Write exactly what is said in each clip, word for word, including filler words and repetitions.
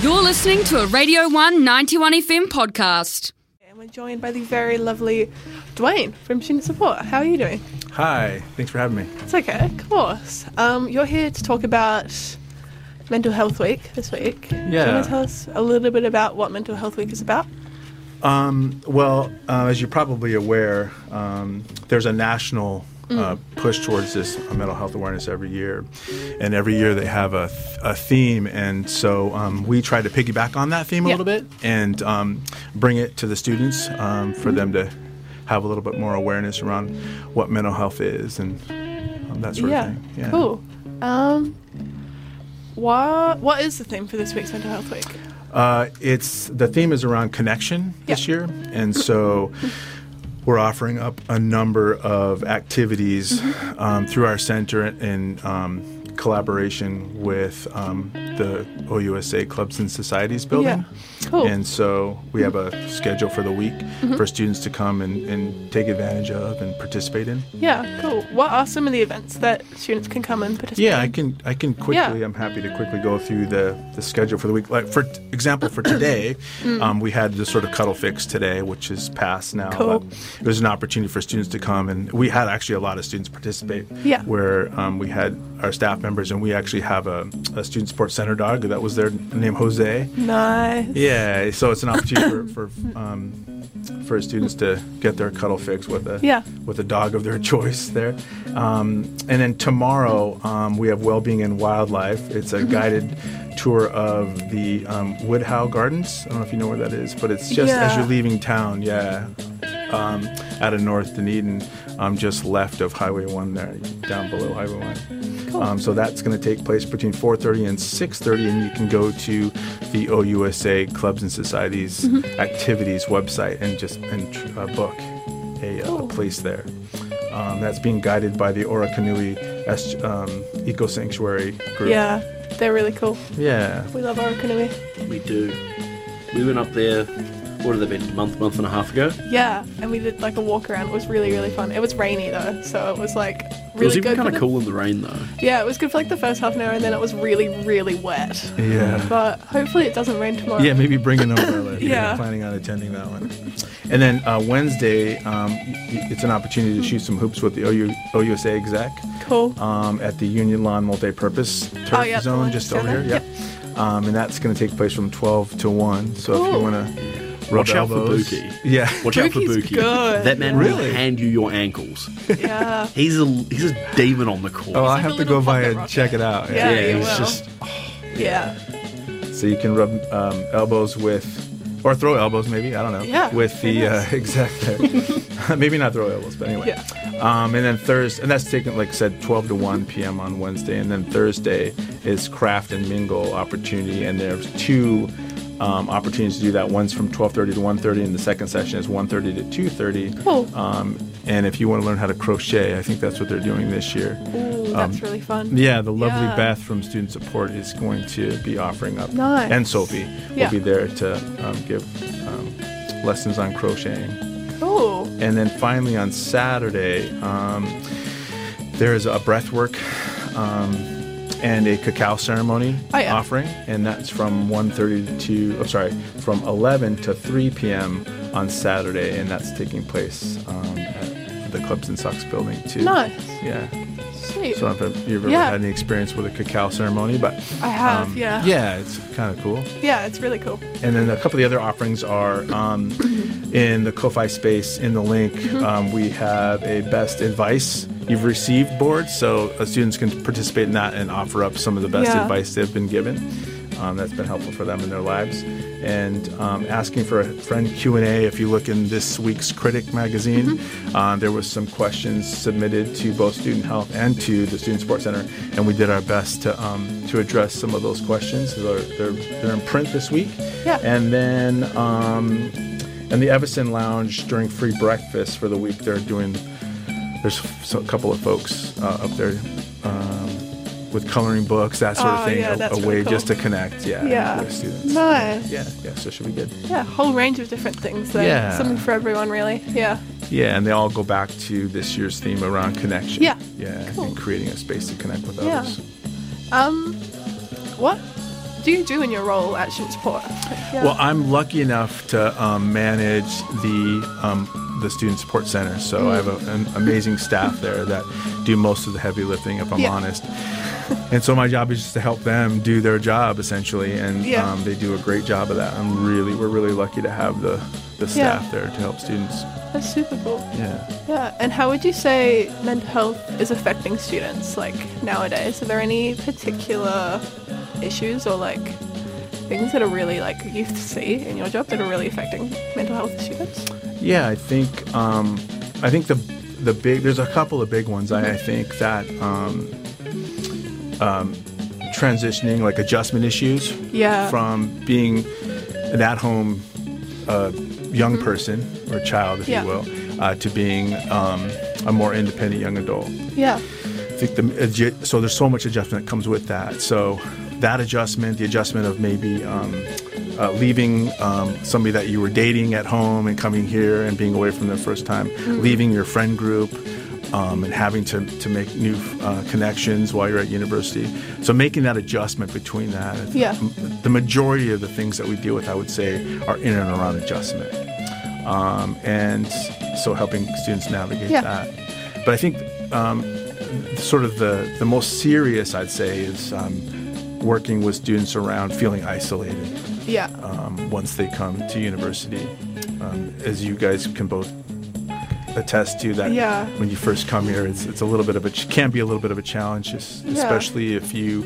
You're listening to a Radio one ninety-one F M podcast. And we're joined by the very lovely Dwayne from Student Support. How are you doing? Hi, thanks for having me. It's okay, of course. Um, you're here to talk about Mental Health Week this week. Yeah. Do you want to tell us a little bit about what Mental Health Week is about? Um, well, uh, as you're probably aware, um, there's a national uh, push towards this uh, mental health awareness every year. And every year they have a, th- a theme. And so um, we try to piggyback on that theme a Yeah. little bit and um, bring it to the students um, for them to have a little bit more awareness around what mental health is and um, that sort yeah. of thing. Yeah, cool. Um, what, what is the theme for this week's Mental Health Week? Uh, it's the theme is around connection this Yeah. year, and so we're offering up a number of activities Mm-hmm. um, through our center in um, collaboration with um, the O U S A Clubs and Societies building. Yeah. Cool. And so we have a schedule for the week Mm-hmm. for students to come and, and take advantage of and participate in. Yeah, cool. What are some of the events that students can come and participate Yeah, I in? can I can quickly, Yeah. I'm happy to quickly go through the, the schedule for the week. Like, for t- example, for today, Mm. um, we had the sort of cuddle fix today, which is past now. Cool. But it was an opportunity for students to come, and we had actually a lot of students participate. Yeah. Where um, we had our staff members, and we actually have a, a student support center dog that was their name, Jose. Nice. Yeah, so it's an opportunity for for, um, for students to get their cuddle fix with a Yeah. with a dog of their choice there. Um, and then tomorrow um, we have Wellbeing and Wildlife. It's a guided tour of the um, Woodhowe Gardens. I don't know if you know where that is, but it's just as Yeah. you're leaving town. Yeah. Um, out of North Dunedin, um, just left of Highway one there, down below Highway one. Cool. Um, so that's going to take place between four thirty and six thirty, and you can go to the O U S A Clubs and Societies Mm-hmm. activities website and just and uh, book a, uh, Cool. a place there. Um, that's being guided by the Orokonui Es- um, Eco Sanctuary group. Yeah, they're really cool. Yeah. We love Orokonui. We do. We went up there, what had it been, a month, month and a half ago? Yeah, and we did like a walk around. It was really, really fun. It was rainy though, so it was like It really was even good. kind for of the- cool in the rain though. Yeah, it was good for like the first half an hour, and then it was really, really wet. Yeah. But hopefully it doesn't rain tomorrow. Yeah, maybe bring an umbrella if Yeah. you're planning on attending that one. And then uh, Wednesday, um, y- it's an opportunity to shoot some hoops with the O U, O U S A exec Cool. um, at the Union Lawn Multipurpose Turf Oh, yeah, the Zone one just down over here. there. Yep. Um, and that's going to take place from twelve to one. So if Cool. you want to rub Watch out for elbows. Buki. Yeah. Watch out for Buki's Buki. good. That man Really? will hand you your ankles. Yeah. He's a he's a demon on the court. Oh, I like have a to go little by pocket and rocket. check it out. Yeah, you he's will. just Yeah. So you can rub um, elbows with, or throw elbows maybe, I don't know, Yeah, with the very uh, nice. exec there. Maybe not throw elbows, but anyway. Yeah. Um, and then Thursday, and that's taken, like I said, twelve to one p.m. on Wednesday. And then Thursday is craft and mingle opportunity. And there's two um, opportunities to do that. One's from twelve thirty to one thirty, and the second session is one thirty to two thirty. Cool. Um, and if you want to learn how to crochet, I think that's what they're doing this year. Ooh, that's really fun. Yeah, the lovely Yeah. Beth from Student Support is going to be offering up. Nice. And Sophie will Yeah. be there to um, give um, lessons on crocheting. Cool. And then finally on Saturday, um, there is a breathwork um, and a cacao ceremony Oh, yeah. offering, and that's from one thirty to, oh, sorry, from eleven to three p.m. on Saturday, and that's taking place um, at the Clubs and Socks building too. Nice. Yeah. Sweet. So I don't know if you've ever Yeah. had any experience with a cacao ceremony, but I have, um, yeah. yeah, it's kind of cool. Yeah, it's really cool. And then a couple of the other offerings are um, in the Ko-Fi space in the link. Mm-hmm. Um, we have a best advice you've received board, so uh, students can participate in that and offer up some of the best Yeah. advice they've been given. Um, that's been helpful for them in their lives. And um, asking for a friend Q and A. If you look in this week's Critic magazine, Mm-hmm. uh, there was some questions submitted to both Student Health and to the Student Support Center, and we did our best to um, to address some of those questions. They're, they're, they're in print this week. Yeah. And then um, in the Everson Lounge during free breakfast for the week, they're doing, there's so- a couple of folks uh, up there um, with coloring books, that sort Oh, of thing, yeah, a, that's a really way cool. just to connect, yeah, Yeah. with students. Nice. Yeah, yeah, so it should be good. Yeah, a whole range of different things there. Yeah. Something for everyone, really. Yeah. Yeah, and they all go back to this year's theme around connection. Yeah. Yeah, Cool. and creating a space to connect with Yeah. others. Um, what do you do in your role at student support? Yeah. Well, I'm lucky enough to um, manage the um, the student support center, so mm. I have a, an amazing staff there that do most of the heavy lifting, if I'm yeah. honest. And so my job is just to help them do their job, essentially, and yeah. um, they do a great job of that. I'm really, we're really lucky to have the, the staff yeah. there to help students. That's super cool. Yeah. Yeah. And how would you say mental health is affecting students, like, nowadays? Are there any particular issues or, like, things that are really, like, you see in your job that are really affecting mental health of students? Yeah, I think, um, I think the the big, there's a couple of big ones. I, I think that um, um, transitioning, like adjustment issues yeah. from being an at-home uh, young mm-hmm. person or child, if yeah. you will, uh, to being um, a more independent young adult. Yeah. I think the, so there's so much adjustment that comes with that. So that adjustment, the adjustment of maybe um, uh, leaving um, somebody that you were dating at home and coming here and being away from the first time, mm-hmm. leaving your friend group, um, and having to, to make new uh, connections while you're at university. So making that adjustment between that. Yeah. The majority of the things that we deal with, I would say, are in and around adjustment. Um, and so helping students navigate yeah. that. But I think um, sort of the, the most serious, I'd say, is um, working with students around feeling isolated. Yeah. Um, once they come to university, um, as you guys can both attest to, that yeah. when you first come here, it's it's a little bit of a can be a little bit of a challenge, especially yeah. if you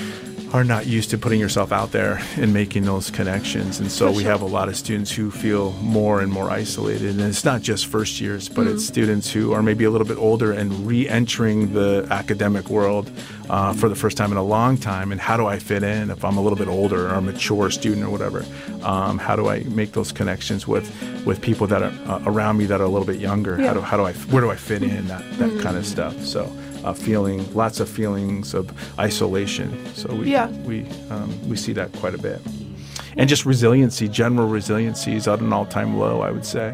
are not used to putting yourself out there and making those connections. And so For we sure. have a lot of students who feel more and more isolated. And it's not just first years, but mm-hmm. it's students who are maybe a little bit older and re-entering the academic world uh, for the first time in a long time. And how do I fit in if I'm a little bit older or a mature student or whatever? Um, how do I make those connections with, with people that are uh, around me that are a little bit younger? Yeah. How do, how do I, where do I fit in, that, that mm-hmm. kind of stuff? So. Uh, feeling lots of feelings of isolation, so we yeah. we um, we see that quite a bit, and just resiliency. General resiliency is at an all-time low, I would say,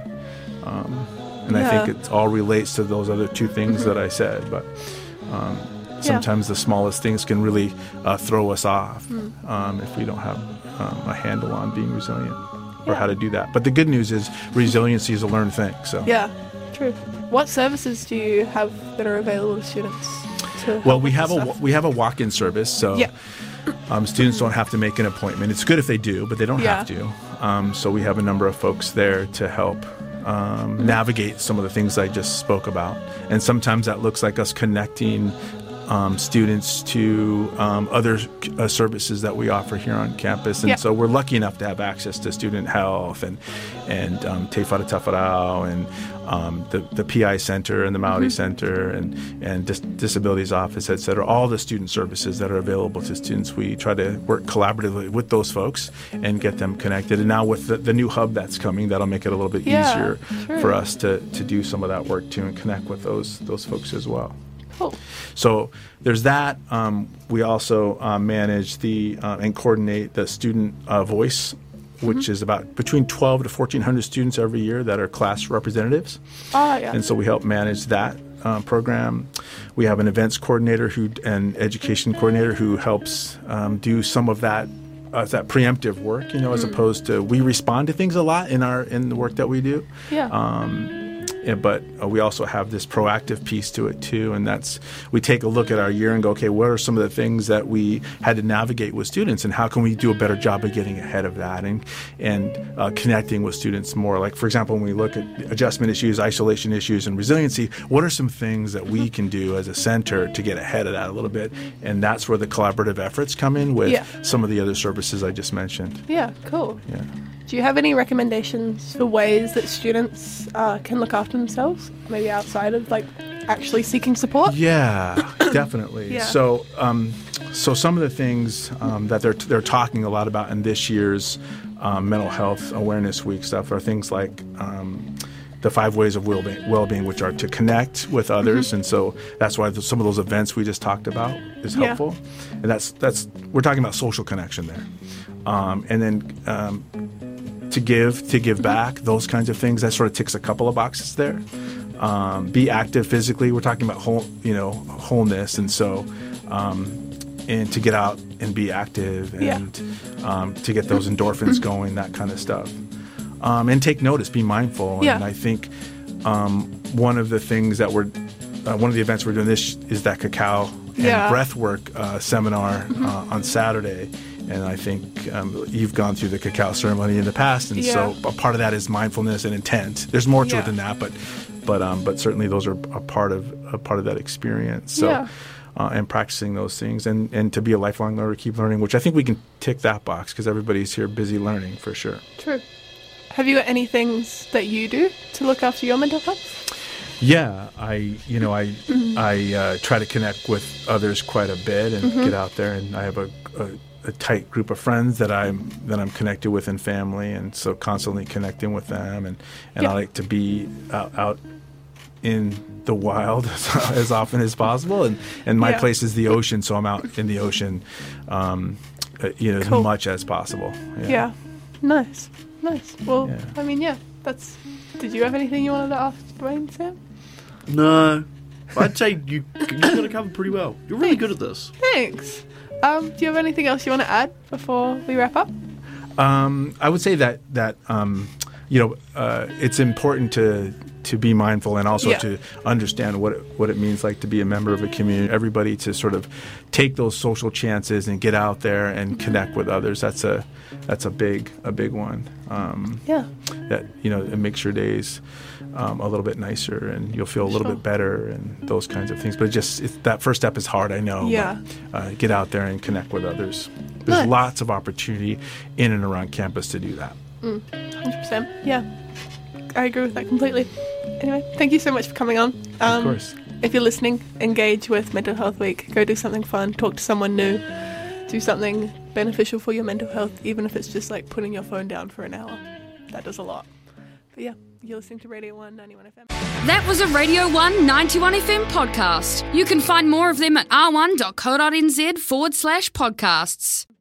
um, and yeah. I think it all relates to those other two things mm-hmm. that I said. But um, sometimes yeah. the smallest things can really uh, throw us off mm. um, if we don't have um, a handle on being resilient or yeah. how to do that. But the good news is resiliency is a learned thing. So yeah, true. What services do you have that are available to students? To well, we have a we have a walk-in service, so yeah. um, students don't have to make an appointment. It's good if they do, but they don't yeah. have to. Um, so we have a number of folks there to help um, mm-hmm. navigate some of the things I just spoke about, and sometimes that looks like us connecting Um, students to um, other uh, services that we offer here on campus. And yeah. so we're lucky enough to have access to student health and and um, Te Whare Tawharau and um, the, the P I Center and the Maori mm-hmm. Center and, and Dis- Disabilities Office, et cetera. All the student services that are available to students, we try to work collaboratively with those folks and get them connected. And now with the, the new hub that's coming, that'll make it a little bit yeah, easier true. for us to, to do some of that work too and connect with those those folks as well. Cool. So there's that. Um, we also uh, manage the uh, and coordinate the student uh, voice, which mm-hmm. is about between twelve to fourteen hundred students every year that are class representatives. Oh, yeah. And so we help manage that uh, program. We have an events coordinator who and education coordinator who helps um, do some of that uh, that preemptive work. You know, as mm. opposed to we respond to things a lot in our in the work that we do. Yeah. Um, Yeah, but uh, we also have this proactive piece to it too, and that's we take a look at our year and go, okay, what are some of the things that we had to navigate with students, and how can we do a better job of getting ahead of that and and uh, connecting with students more? Like, for example, when we look at adjustment issues, isolation issues, and resiliency, what are some things that we can do as a center to get ahead of that a little bit? And that's where the collaborative efforts come in with yeah. some of the other services I just mentioned. Yeah, cool. Yeah. Do you have any recommendations for ways that students uh, can look after themselves, maybe outside of like actually seeking support? Yeah, definitely. Yeah. So, um, so some of the things um, that they're they're talking a lot about in this year's um, Mental Health Awareness Week stuff are things like um, the five ways of well-being, well-being, which are to connect with others, mm-hmm. and so that's why the, some of those events we just talked about is helpful, yeah. and that's that's we're talking about social connection there, um, and then. Um, To give, to give back, those kinds of things. That sort of ticks a couple of boxes there. Um, be active physically. We're talking about whole, you know, wholeness, and so um, and to get out and be active and Yeah. um, to get those endorphins going, that kind of stuff. Um, and take notice, be mindful. Yeah. And I think um, one of the things that we're, uh, one of the events we're doing this is that cacao and Yeah. breathwork uh, seminar uh, on Saturday. And I think um, you've gone through the cacao ceremony in the past, and so Yeah. a part of that is mindfulness and intent. There's more to Yeah. it than that, but but um, but certainly those are a part of a part of that experience. So. Yeah. Uh, and practicing those things, and, and to be a lifelong learner, keep learning, which I think we can tick that box because everybody's here busy learning for sure. True. Have you got any things that you do to look after your mental health? Yeah, I you know I I uh, try to connect with others quite a bit and Mm-hmm. get out there, and I have a, a, a tight group of friends that I'm that I'm connected with in family, and so constantly connecting with them, and, and Yeah. I like to be out, out in the wild as, as often as possible, and, and my Yeah. place is the ocean, so I'm out in the ocean, um, uh, you know, Cool. as much as possible. Yeah. Nice. Nice. Well, Yeah. I mean, yeah, that's... Did you have anything you wanted to ask Dwayne, Sam? No. I'd say you, you got it covered pretty well. You're really good at this. Thanks. Um, do you have anything else you want to add before we wrap up? Um, I would say that that um, you know uh, it's important to to be mindful and also Yeah. to understand what it, what it means like to be a member of a community. Everybody to sort of take those social chances and get out there and connect with others. That's a that's a big a big one. Um, Yeah. that you know it makes your days um, a little bit nicer, and you'll feel a little Sure. bit better, and those kinds of things. But it just it's, that first step is hard, I know. Yeah. But, uh, get out there and connect with others. There's Nice. lots of opportunity in and around campus to do that. one hundred percent. Yeah. I agree with that completely. Anyway, thank you so much for coming on. Um, Of course. If you're listening, engage with Mental Health Week. Go do something fun. Talk to someone new. Do something beneficial for your mental health, even if it's just like putting your phone down for an hour. That does a lot. But yeah, you're listening to Radio one ninety-one F M. That was a Radio one ninety-one F M podcast. You can find more of them at r one dot co dot n z forward slash podcasts.